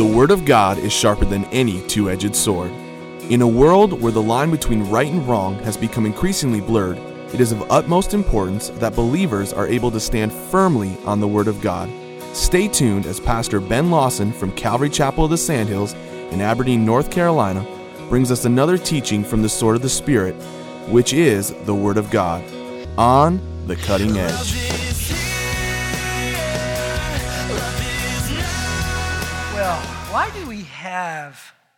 The Word of God is sharper than any two-edged sword. In a world where the line between right and wrong has become increasingly blurred, it is of utmost importance that believers are able to stand firmly on the Word of God. Stay tuned as Pastor Ben Lawson from Calvary Chapel of the Sandhills in Aberdeen, North Carolina, brings us another teaching from the sword of the Spirit, which is the Word of God, on the cutting edge. Well, why do we have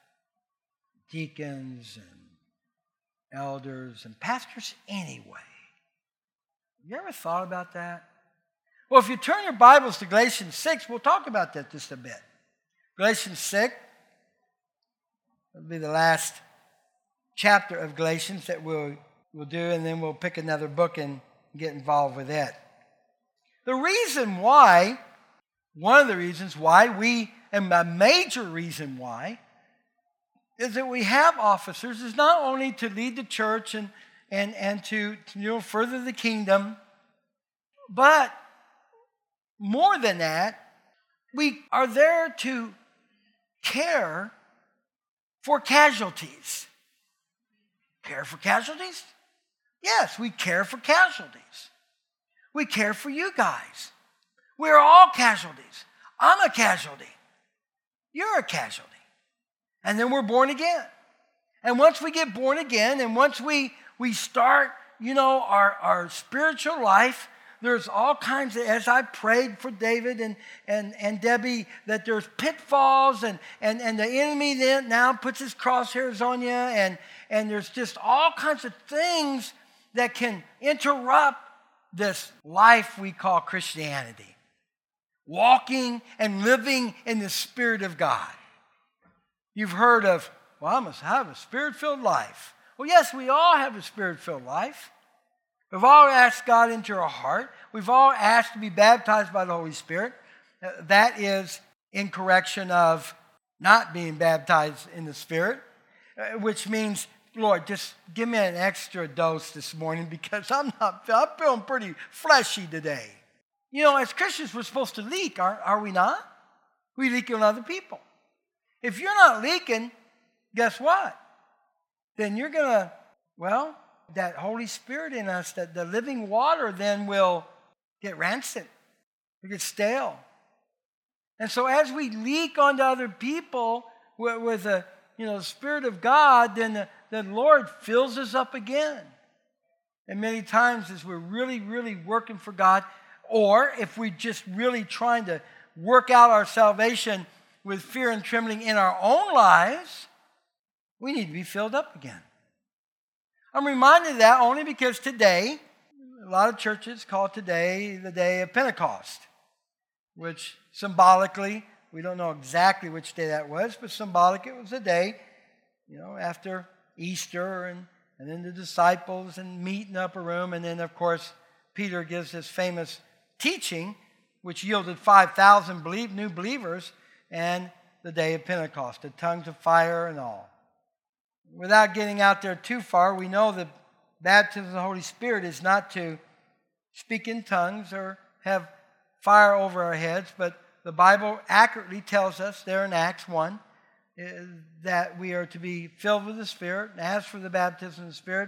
deacons and elders and pastors anyway? Have you ever thought about that? Well, if you turn your Bibles to Galatians 6, we'll talk about that just a bit. Galatians 6 will be the last chapter of Galatians that we'll do, and then we'll pick another book and get involved with it. The reason why, one of the reasons why and a major reason why, is that we have officers is not only to lead the church and to further the kingdom, but more than that, we are there to care for casualties. Care for casualties? Yes, we care for casualties. We care for you guys. We're all casualties. I'm a casualty. You're a casualty. And then we're born again. And once we get born again, and once we start, our spiritual life, there's all kinds of, as I prayed for David and Debbie, that there's pitfalls and the enemy then now puts his crosshairs on you, and there's just all kinds of things that can interrupt this life we call Christianity. Walking and living in the Spirit of God. You've heard of, I must have a Spirit-filled life. Well, yes, we all have a Spirit-filled life. We've all asked God into our heart. We've all asked to be baptized by the Holy Spirit. That is in correction of not being baptized in the Spirit, which means, Lord, just give me an extra dose this morning because I'm feeling pretty fleshy today. As Christians, we're supposed to leak, are we not? We leak on other people. If you're not leaking, guess what? Then you're going to, that Holy Spirit in us, that the living water then will get rancid. It get stale. And so as we leak onto other people with the Spirit of God, then the Lord fills us up again. And many times as we're really, really working for God, or if we're just really trying to work out our salvation with fear and trembling in our own lives, we need to be filled up again. I'm reminded of that only because today, a lot of churches call today the day of Pentecost, which symbolically, we don't know exactly which day that was, but symbolic, it was a day, after Easter and then the disciples and meet in the upper room, and then, of course, Peter gives this famous teaching, which yielded 5,000 new believers, and the day of Pentecost, the tongues of fire and all. Without getting out there too far, we know that baptism of the Holy Spirit is not to speak in tongues or have fire over our heads, but the Bible accurately tells us there in Acts 1 that we are to be filled with the Spirit. And as for the baptism of the Spirit,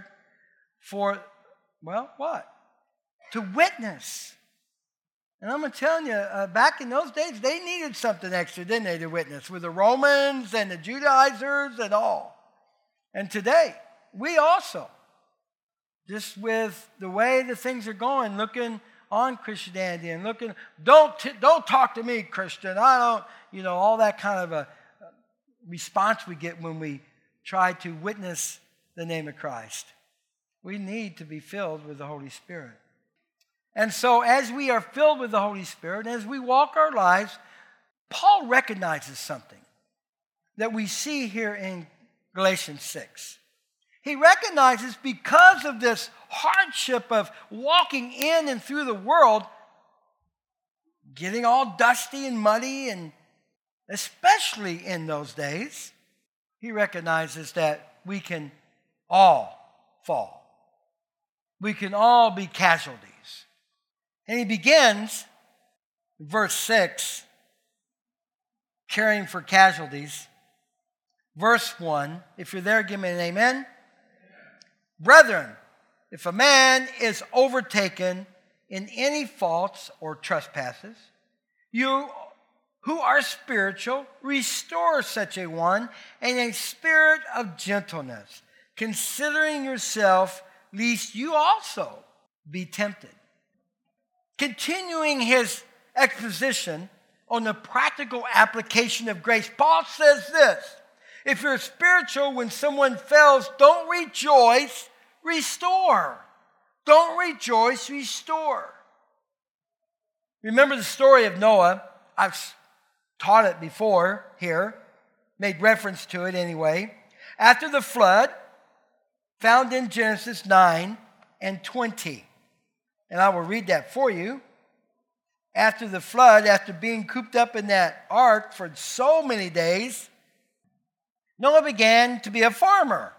what? To witness. And I'm telling you, back in those days, they needed something extra, didn't they, to witness, with the Romans and the Judaizers and all. And today, we also, just with the way the things are going, looking on Christianity and looking, don't talk to me, Christian. I don't, all that kind of a response we get when we try to witness the name of Christ. We need to be filled with the Holy Spirit. And so as we are filled with the Holy Spirit, as we walk our lives, Paul recognizes something that we see here in Galatians 6. He recognizes because of this hardship of walking in and through the world, getting all dusty and muddy, and especially in those days, he recognizes that we can all fall. We can all be casualties. And he begins, verse 6, caring for casualties. Verse 1, if you're there, give me an amen. Brethren, if a man is overtaken in any faults or trespasses, you who are spiritual, restore such a one in a spirit of gentleness, considering yourself, lest you also be tempted. Continuing his exposition on the practical application of grace, Paul says this: if you're spiritual, when someone fails, don't rejoice, restore. Don't rejoice, restore. Remember the story of Noah. I've taught it before here, made reference to it anyway. After the flood, found in Genesis 9 and 20. And I will read that for you. After the flood, after being cooped up in that ark for so many days, Noah began to be a farmer.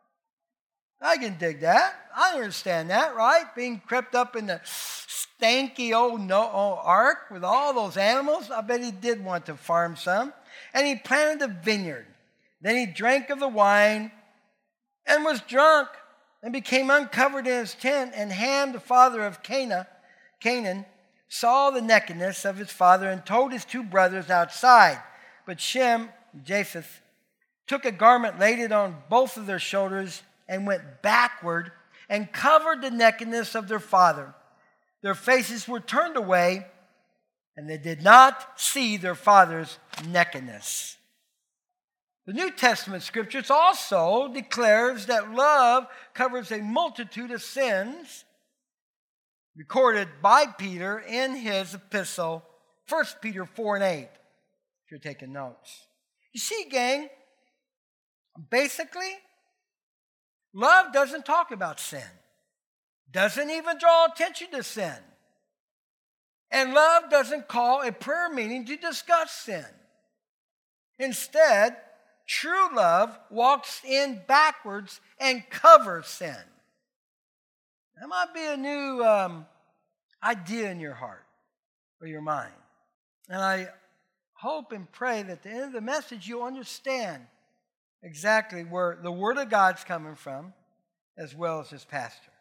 I can dig that. I understand that, right? Being crept up in the stanky old ark with all those animals. I bet he did want to farm some. And he planted a vineyard. Then he drank of the wine and was drunk and became uncovered in his tent. And Ham, the father of Canaan, saw the nakedness of his father and told his two brothers outside. But Shem, Japheth, took a garment, laid it on both of their shoulders, and went backward and covered the nakedness of their father. Their faces were turned away, and they did not see their father's nakedness. The New Testament scriptures also declares that love covers a multitude of sins, recorded by Peter in his epistle, 1 Peter 4 and 8, if you're taking notes. You see, gang, basically, love doesn't talk about sin, doesn't even draw attention to sin. And love doesn't call a prayer meeting to discuss sin. Instead, true love walks in backwards and covers sin. That might be a new idea in your heart or your mind. And I hope and pray that at the end of the message you'll understand exactly where the Word of God's coming from, as well as his pastor.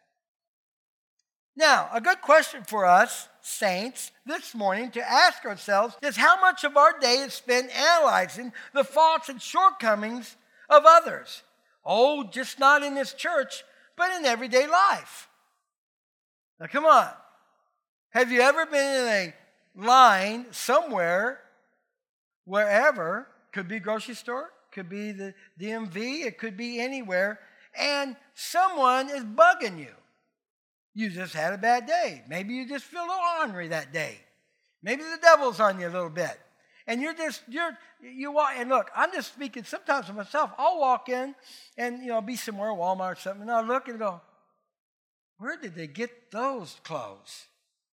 Now, a good question for us, saints, this morning to ask ourselves is how much of our day is spent analyzing the faults and shortcomings of others. Oh, just not in this church, but in everyday life. Now, come on. Have you ever been in a line somewhere, wherever, could be a grocery store, could be the DMV, it could be anywhere, and someone is bugging you? You just had a bad day. Maybe you just feel a little ornery that day. Maybe the devil's on you a little bit. And you walk, and look, I'm just speaking sometimes for myself. I'll walk in and, be somewhere, Walmart or something, and I'll look and go, where did they get those clothes?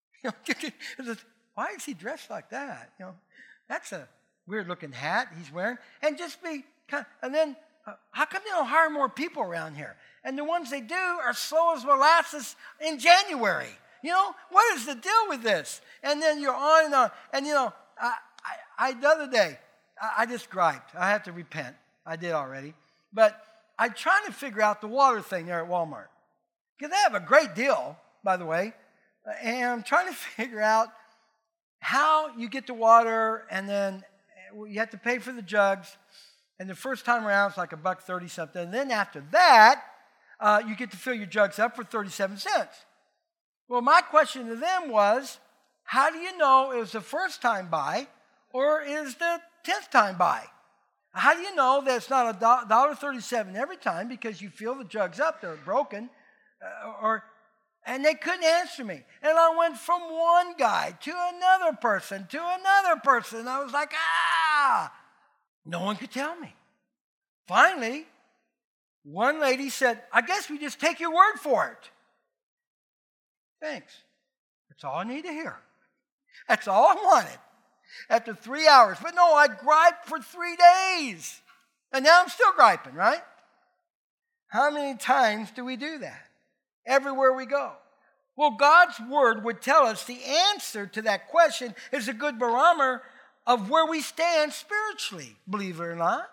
Why is he dressed like that? That's a weird looking hat he's wearing. And just be and then how come they don't hire more people around here? And the ones they do are slow as molasses in January. What is the deal with this? And then you're on and on. And I the other day, I just griped. I have to repent. I did already. But I'm trying to figure out the water thing there at Walmart. Because they have a great deal, by the way. And I'm trying to figure out how you get the water, and then you have to pay for the jugs. And the first time around, it's like $1.30 something. And then after that, you get to fill your jugs up for 37 cents. Well, my question to them was, how do you know it was the first time buy or is the 10th time buy? How do you know that it's not $1.37 every time because you fill the jugs up, they're broken, and they couldn't answer me. And I went from one guy to another person. I was like, no one could tell me. Finally, one lady said, I guess we just take your word for it. Thanks. That's all I need to hear. That's all I wanted. After 3 hours. But no, I griped for 3 days. And now I'm still griping, right? How many times do we do that? Everywhere we go. Well, God's word would tell us the answer to that question is a good barometer of where we stand spiritually, believe it or not.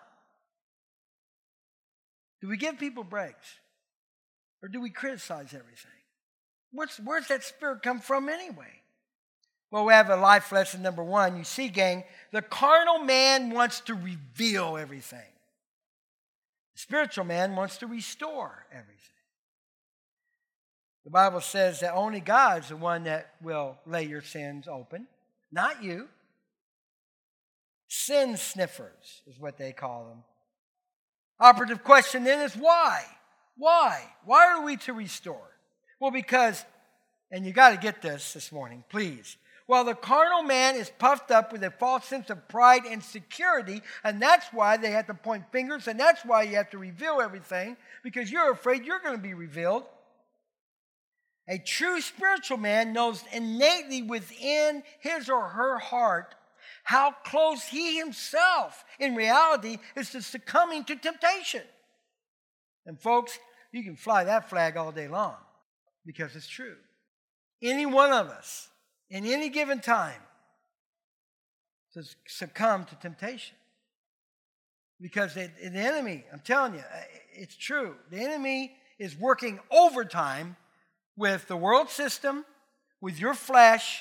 Do we give people breaks? Or do we criticize everything? Where's that spirit come from anyway? Well, we have a life lesson number 1. You see, gang, the carnal man wants to reveal everything. The spiritual man wants to restore everything. The Bible says that only God's the one that will lay your sins open, not you. Sin sniffers is what they call them. Operative question then is why? Why? Why are we to restore? Well, because, and you got to get this morning, please. Well, the carnal man is puffed up with a false sense of pride and security, and that's why they have to point fingers, and that's why you have to reveal everything, because you're afraid you're going to be revealed. A true spiritual man knows innately within his or her heart how close he himself, in reality, is to succumbing to temptation. And folks, you can fly that flag all day long, because it's true. Any one of us, in any given time, to succumb to temptation. Because the enemy, I'm telling you, it's true. The enemy is working overtime with the world system, with your flesh,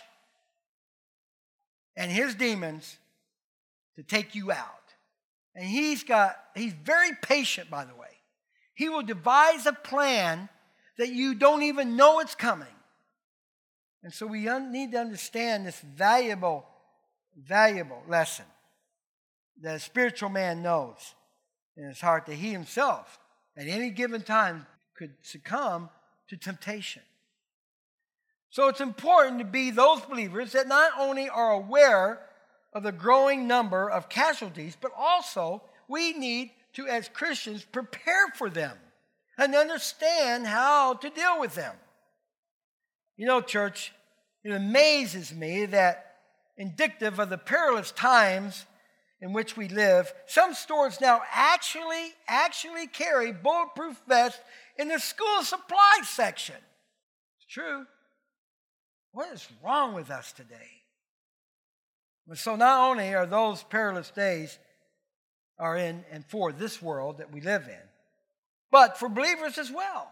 and his demons to take you out. And he's very patient, by the way. He will devise a plan that you don't even know it's coming. And so we need to understand this valuable lesson that a spiritual man knows in his heart that he himself, at any given time, could succumb to temptation. So it's important to be those believers that not only are aware of the growing number of casualties, but also we need to, as Christians, prepare for them and understand how to deal with them. You know, church, it amazes me that, indicative of the perilous times in which we live, some stores now actually carry bulletproof vests in the school supply section. It's true. What is wrong with us today? So not only are those perilous days are in and for this world that we live in, but for believers as well.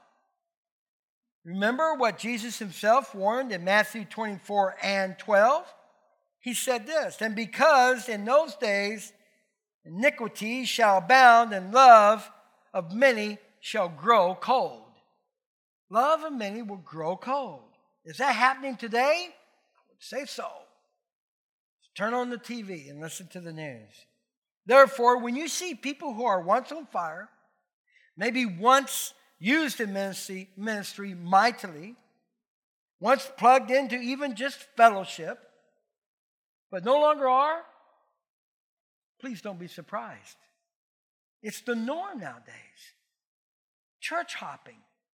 Remember what Jesus himself warned in Matthew 24:12? He said this, "And because in those days iniquity shall abound and love of many shall grow cold." Love of many will grow cold. Is that happening today? I would say so. Turn on the TV and listen to the news. Therefore, when you see people who are once on fire, maybe once used in ministry mightily, once plugged into even just fellowship, but no longer are, please don't be surprised. It's the norm nowadays. Church hopping.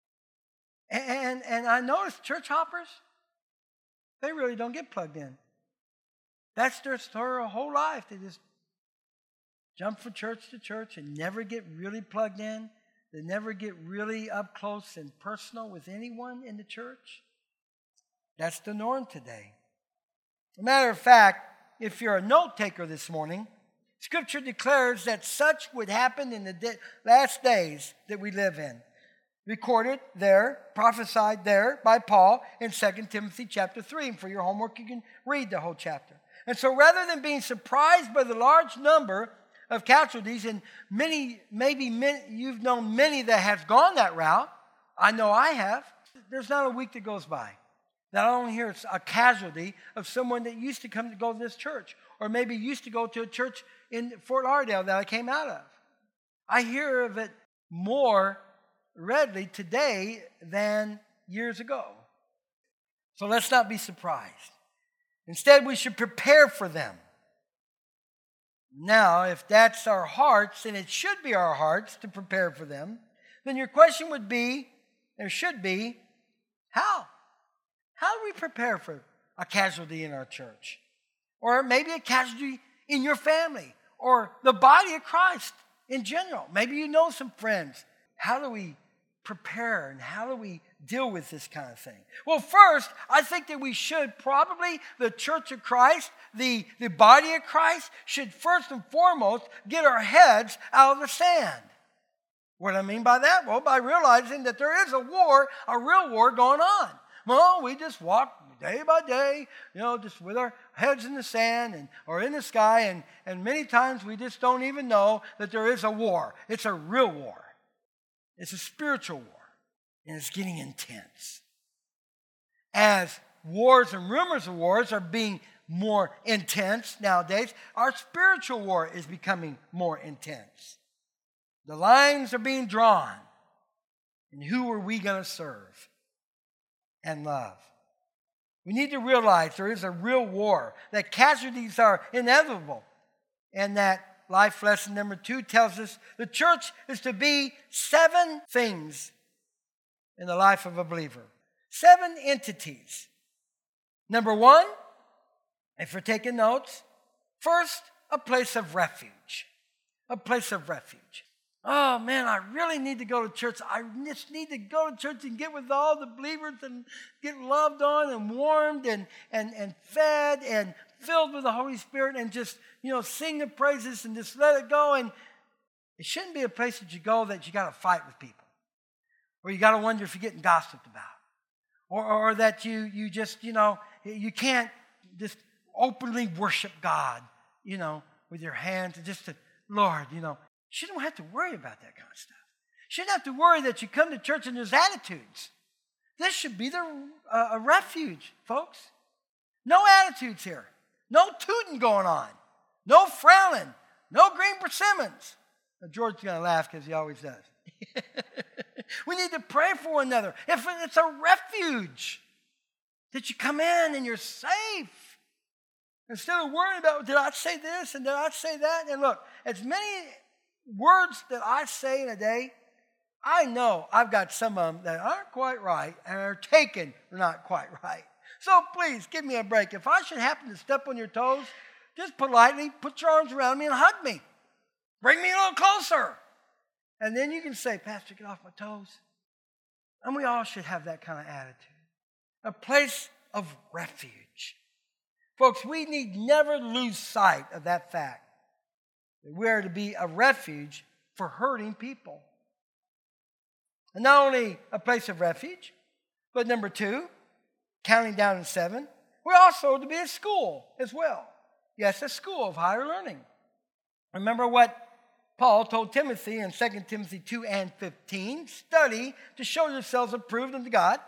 And I notice church hoppers, they really don't get plugged in. That's their whole life. They just jump from church to church and never get really plugged in. They never get really up close and personal with anyone in the church. That's the norm today. As a matter of fact, if you're a note taker this morning, Scripture declares that such would happen in the last days that we live in. Recorded there, prophesied there by Paul in 2 Timothy chapter 3. And for your homework, you can read the whole chapter. And so rather than being surprised by the large number of casualties, and many, you've known many that have gone that route. I know I have. There's not a week that goes by that I don't hear a casualty of someone that used to come to go to this church, or maybe used to go to a church in Fort Lauderdale that I came out of. I hear of it more readily today than years ago. So let's not be surprised. Instead, we should prepare for them. Now, if that's our hearts, and it should be our hearts to prepare for them, then your question would be, or should be, how? How do we prepare for a casualty in our church? Or maybe a casualty in your family, or the body of Christ in general. Maybe you know some friends. How do we prepare, and how do we deal with this kind of thing? Well, first, I think that we should probably, the Church of Christ, the body of Christ, should first and foremost get our heads out of the sand. What do I mean by that? Well, by realizing that there is a war, a real war going on. Well, we just walk day by day, just with our heads in the sand or in the sky, and many times we just don't even know that there is a war. It's a real war. It's a spiritual war, and it's getting intense. As wars and rumors of wars are being more intense nowadays, our spiritual war is becoming more intense. The lines are being drawn, and who are we going to serve and love? We need to realize there is a real war, that casualties are inevitable, and that life lesson number 2 tells us the church is to be 7 things in the life of a believer. 7 entities. Number 1, if you're taking notes, first, a place of refuge. A place of refuge. Oh, man, I really need to go to church. I just need to go to church and get with all the believers and get loved on and warmed and fed and filled with the Holy Spirit and just, sing the praises and just let it go. And it shouldn't be a place that you go that you got to fight with people, or you got to wonder if you're getting gossiped about, or that you just, you can't just openly worship God, with your hands and just to, Lord, You don't have to worry about that kind of stuff. You shouldn't have to worry that you come to church and there's attitudes. This should be a refuge, folks. No attitudes here. No tooting going on. No frowning. No green persimmons. Now, George's going to laugh because he always does. We need to pray for one another. It's a refuge that you come in and you're safe. Instead of worrying about, did I say this and did I say that? And look, as many words that I say in a day, I know I've got some of them that aren't quite right and are taken not quite right. So please, give me a break. If I should happen to step on your toes, just politely put your arms around me and hug me. Bring me a little closer. And then you can say, Pastor, get off my toes. And we all should have that kind of attitude. A place of refuge. Folks, we need never lose sight of that fact. We are to be a refuge for hurting people. And not only a place of refuge, but number 2, counting down to 7, we're also to be a school as well. Yes, a school of higher learning. Remember what Paul told Timothy in 2 Timothy 2:15, study to show yourselves approved unto God,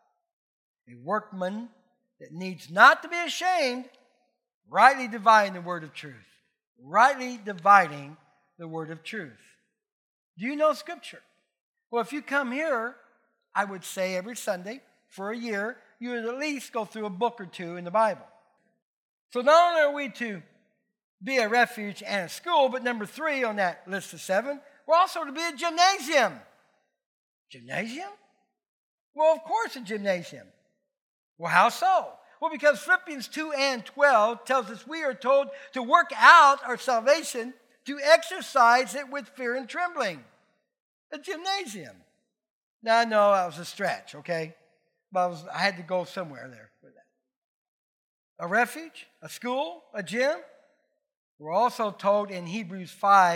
a workman that needs not to be ashamed, rightly dividing the word of truth. Rightly dividing the word of truth. Do you know Scripture? Well, if you come here, I would say every Sunday for a year, you would at least go through a book or 2 in the Bible. So not only are we to be a refuge and a school, but number 3 on that list of 7, we're also to be a gymnasium. Gymnasium? Well, of course a gymnasium. Well, how so? Well, because Philippians 2:12 tells us we are told to work out our salvation, to exercise it with fear and trembling. A gymnasium. Now, I know that was a stretch, okay? But I had to go somewhere there for that. A refuge, a school, a gym. We're also told in Hebrews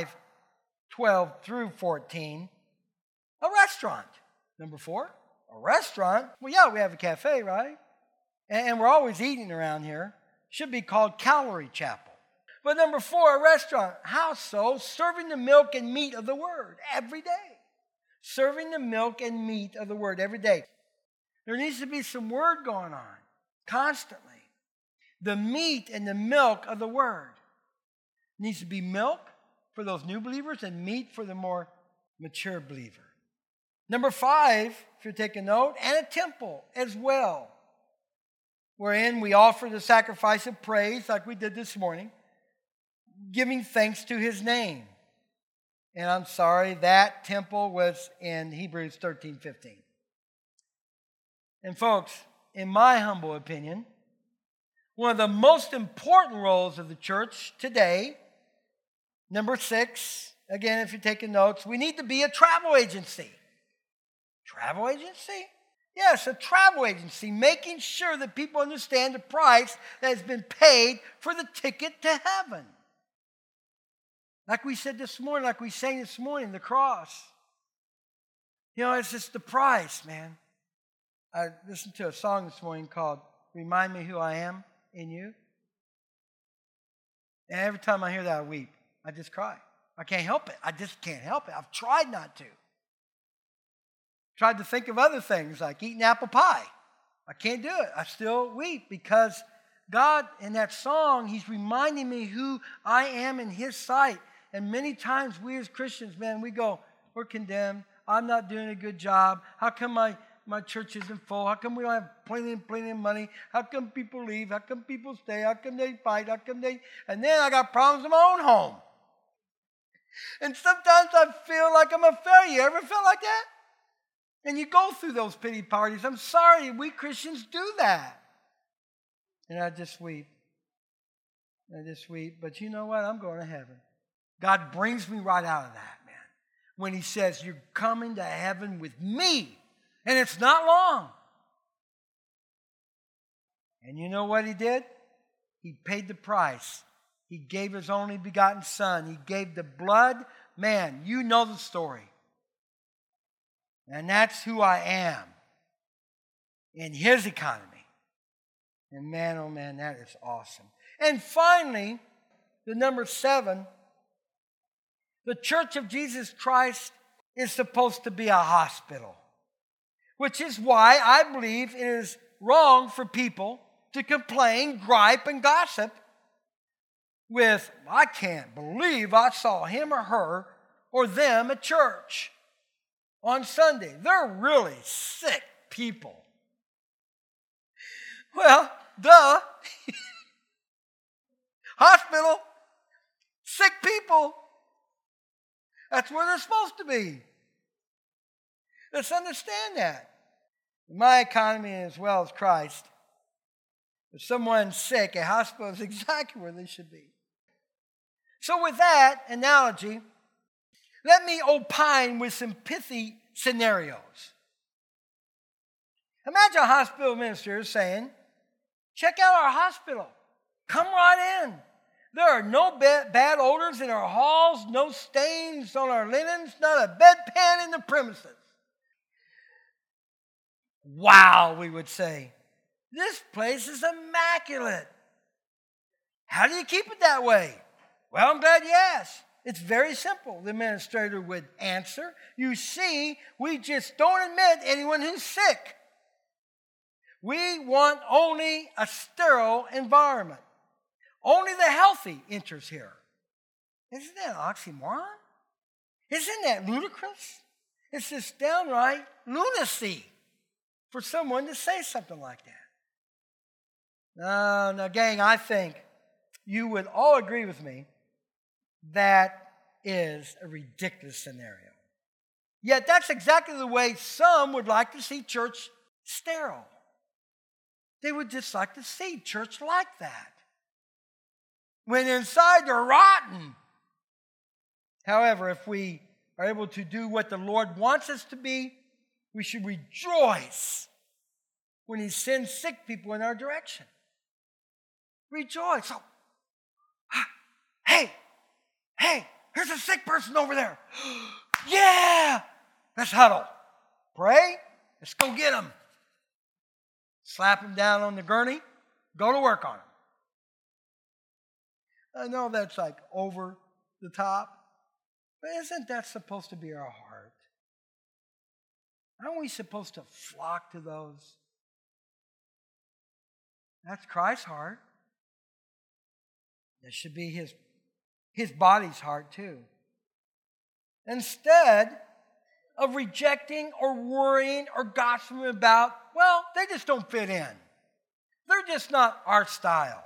5:12 through 14, a restaurant. Number 4, a restaurant. Well, yeah, we have a cafe, right? And we're always eating around here. Should be called Calorie Chapel. But number 4, a restaurant. How so? Serving the milk and meat of the Word every day. Serving the milk and meat of the Word every day. There needs to be some Word going on constantly. The meat and the milk of the Word. Needs to be milk for those new believers and meat for the more mature believer. Number 5, if you're taking note, and a temple as well, wherein we offer the sacrifice of praise like we did this morning, giving thanks to His name. And I'm sorry, that temple was in Hebrews 13:15. And folks, in my humble opinion, one of the most important roles of the church today, number 6, again, if you're taking notes, we need to be a travel agency. Travel agency? Yes, a travel agency making sure that people understand the price that has been paid for the ticket to heaven. Like we said this morning, like we sang this morning, the cross. You know, it's just the price, man. I listened to a song this morning called Remind Me Who I Am in You. And every time I hear that, I weep. I just cry. I can't help it. I just can't help it. I've tried not to. Tried to think of other things like eating apple pie. I can't do it. I still weep because God, in that song, He's reminding me who I am in His sight. And many times we as Christians, man, we go, we're condemned. I'm not doing a good job. How come my church isn't full? How come we don't have plenty of money? How come people leave? How come people stay? How come they fight? How come they... And then I got problems in my own home. And sometimes I feel like I'm a failure. You ever felt like that? And you go through those pity parties. I'm sorry, we Christians do that. And I just weep. But you know what? I'm going to heaven. God brings me right out of that, man. When He says, you're coming to heaven with me. And it's not long. And you know what He did? He paid the price. He gave His only begotten Son. He gave the blood. Man, you know the story. And that's who I am in His economy. And man, oh man, that is awesome. And finally, the number 7, the Church of Jesus Christ is supposed to be a hospital, which is why I believe it is wrong for people to complain, gripe, and gossip with, I can't believe I saw him or her or them at church on Sunday. They're really sick people. Well, duh. Hospital, sick people. That's where they're supposed to be. Let's understand that. In my economy as well as Christ, if someone's sick, a hospital is exactly where they should be. So with that analogy, let me opine with some pithy scenarios. Imagine a hospital administrator saying, check out our hospital. Come right in. There are no bad odors in our halls, no stains on our linens, not a bedpan in the premises. Wow, we would say. This place is immaculate. How do you keep it that way? Well, I'm glad you asked. It's very simple, the administrator would answer. You see, we just don't admit anyone who's sick. We want only a sterile environment. Only the healthy enters here. Isn't that an oxymoron? Isn't that ludicrous? It's just downright lunacy for someone to say something like that. Now, gang, I think you would all agree with me that is a ridiculous scenario. Yet that's exactly the way some would like to see church sterile. They would just like to see church like that, when inside they're rotten. However, if we are able to do what the Lord wants us to be, we should rejoice when He sends sick people in our direction. Rejoice. Oh, hey, here's a sick person over there. Yeah, let's huddle. Pray. Let's go get him. Slap him down on the gurney. Go to work on him. I know that's like over the top, but isn't that supposed to be our heart? Aren't we supposed to flock to those? That's Christ's heart. That should be his body's heart too. Instead of rejecting or worrying or gossiping about, well, they just don't fit in. They're just not our style.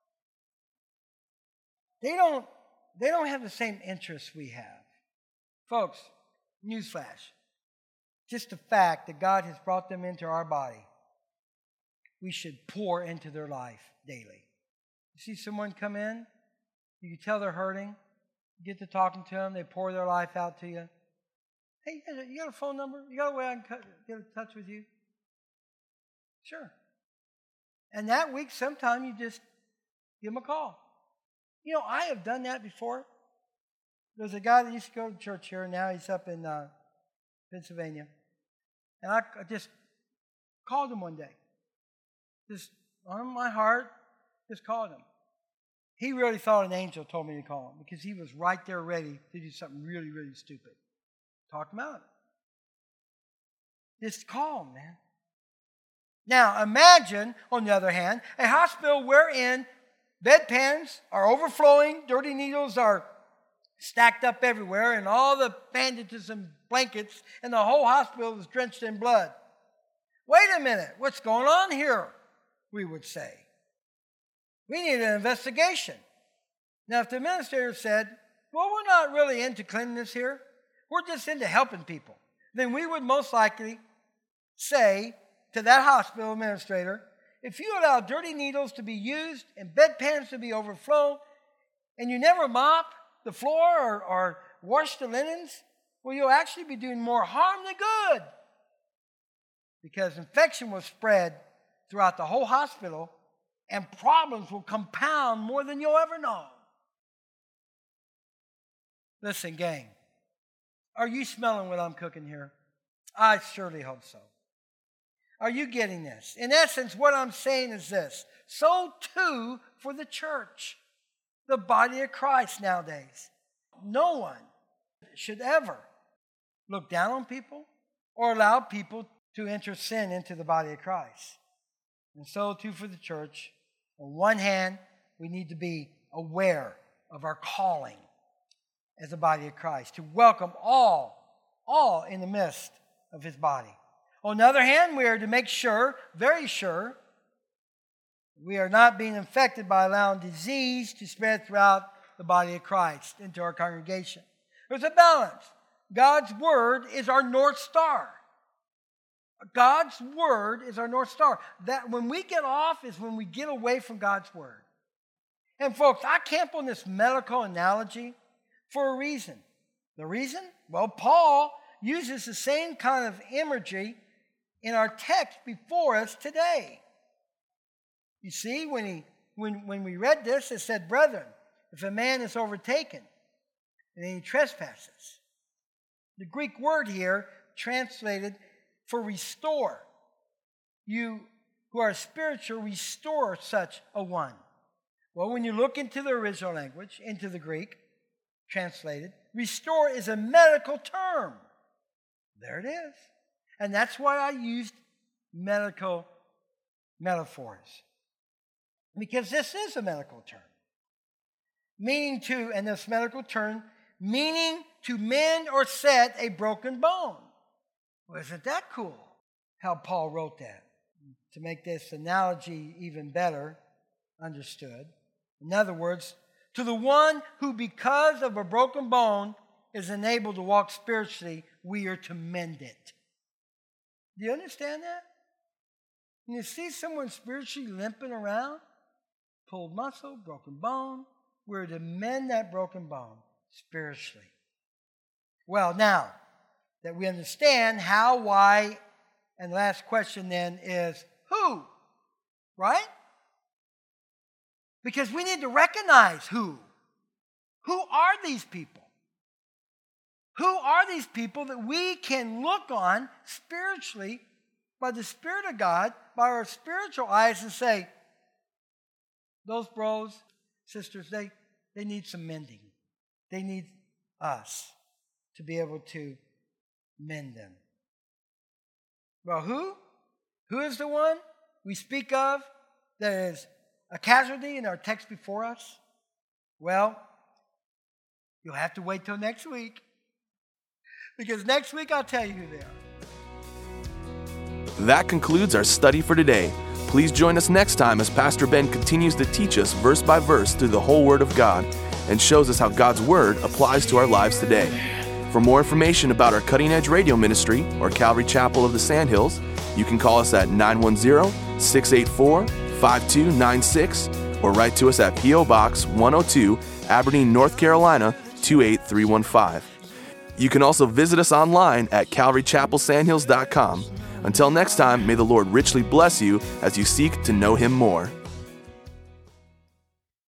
They don't have the same interests we have. Folks, newsflash. Just the fact that God has brought them into our body, we should pour into their life daily. You see someone come in, you can tell they're hurting, you get to talking to them, they pour their life out to you. Hey, you got a phone number? You got a way I can get in touch with you? Sure. And that week, sometime you just give them a call. You know, I have done that before. There's a guy that used to go to church here, and now he's up in Pennsylvania. And I just called him one day. Just on my heart, just called him. He really thought an angel told me to call him because he was right there ready to do something really, really stupid. Talk him out of it. Just call him, man. Now, imagine, on the other hand, a hospital wherein bedpans are overflowing, dirty needles are stacked up everywhere, and all the bandages and blankets, and the whole hospital is drenched in blood. Wait a minute, what's going on here? We would say. We need an investigation. Now, if the administrator said, well, we're not really into cleanliness here, we're just into helping people, then we would most likely say to that hospital administrator, if you allow dirty needles to be used and bedpans to be overflown, and you never mop the floor or wash the linens, well, you'll actually be doing more harm than good. Because infection will spread throughout the whole hospital, and problems will compound more than you'll ever know. Listen, gang, are you smelling what I'm cooking here? I surely hope so. Are you getting this? In essence, what I'm saying is this. So too for the church, the body of Christ nowadays. No one should ever look down on people or allow people to enter sin into the body of Christ. And so too for the church. On one hand, we need to be aware of our calling as a body of Christ, to welcome all in the midst of his body. On the other hand, we are to make sure, very sure, we are not being infected by allowing disease to spread throughout the body of Christ into our congregation. There's a balance. God's word is our North Star. God's word is our North Star. That when we get off is when we get away from God's word. And folks, I camp on this medical analogy for a reason. The reason? Well, Paul uses the same kind of imagery in our text before us today. You see, when we read this, it said, brethren, if a man is overtaken and he trespasses. The Greek word here translated for restore. You who are spiritual, restore such a one. Well, when you look into the original language, into the Greek, translated, restore is a medical term. There it is. And that's why I used medical metaphors. Because this is a medical term. Meaning to mend or set a broken bone. Well, isn't that cool how Paul wrote that? To make this analogy even better understood. In other words, to the one who because of a broken bone is enabled to walk spiritually, we are to mend it. Do you understand that? When you see someone spiritually limping around, pulled muscle, broken bone, we're to mend that broken bone spiritually. Well, now that we understand how, why, and the last question then is who, right? Because we need to recognize who. Who are these people? Who are these people that we can look on spiritually by the Spirit of God, by our spiritual eyes and say, those bros, sisters, they need some mending. They need us to be able to mend them. Well, who? Who is the one we speak of that is a casualty in our text before us? Well, you'll have to wait till next week. Because next week I'll tell you who they are. That concludes our study for today. Please join us next time as Pastor Ben continues to teach us verse by verse through the whole Word of God and shows us how God's Word applies to our lives today. For more information about our Cutting Edge Radio Ministry or Calvary Chapel of the Sandhills, you can call us at 910-684-5296 or write to us at P.O. Box 102, Aberdeen, North Carolina 28315. You can also visit us online at calvarychapelsandhills.com. Until next time, may the Lord richly bless you as you seek to know Him more.